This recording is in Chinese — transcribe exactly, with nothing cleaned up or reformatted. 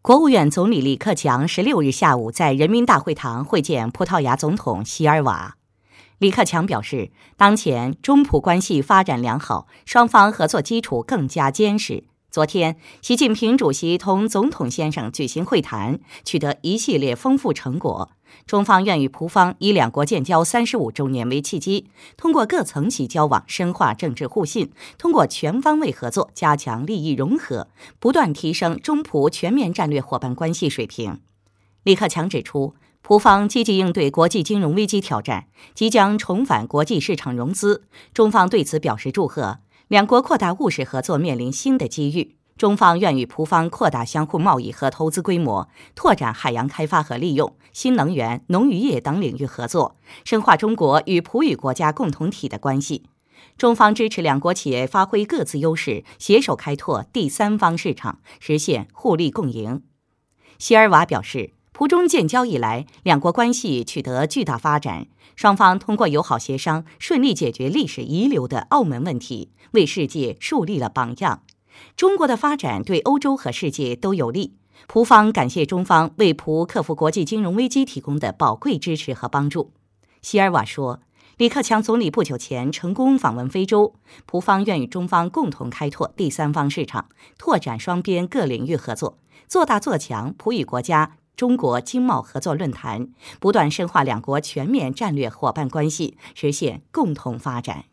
国务院总理李克强十六日下午在人民大会堂会见葡萄牙总统席尔瓦。李克强表示，当前中葡关系发展良好，双方合作基础更加坚实。昨天，习近平主席同总统先生举行会谈，取得一系列丰富成果。中方愿与葡方以两国建交三十五周年为契机，通过各层级交往深化政治互信，通过全方位合作加强利益融合，不断提升中葡全面战略伙伴关系水平。李克强指出，葡方积极应对国际金融危机挑战，即将重返国际市场融资，中方对此表示祝贺。两国扩大务实合作面临新的机遇，中方愿与葡方扩大相互贸易和投资规模，拓展海洋开发和利用、新能源、农渔业等领域合作，深化中国与葡语国家共同体的关系。中方支持两国企业发挥各自优势，携手开拓第三方市场，实现互利共赢。席尔瓦表示，葡中建交以来，两国关系取得巨大发展，双方通过友好协商，顺利解决历史遗留的澳门问题，为世界树立了榜样。中国的发展对欧洲和世界都有利。葡方感谢中方为葡克服国际金融危机提供的宝贵支持和帮助。席尔瓦说，李克强总理不久前成功访问非洲，葡方愿与中方共同开拓第三方市场，拓展双边各领域合作，做大做强葡语国家中国经贸合作论坛，不断深化两国全面战略伙伴关系，实现共同发展。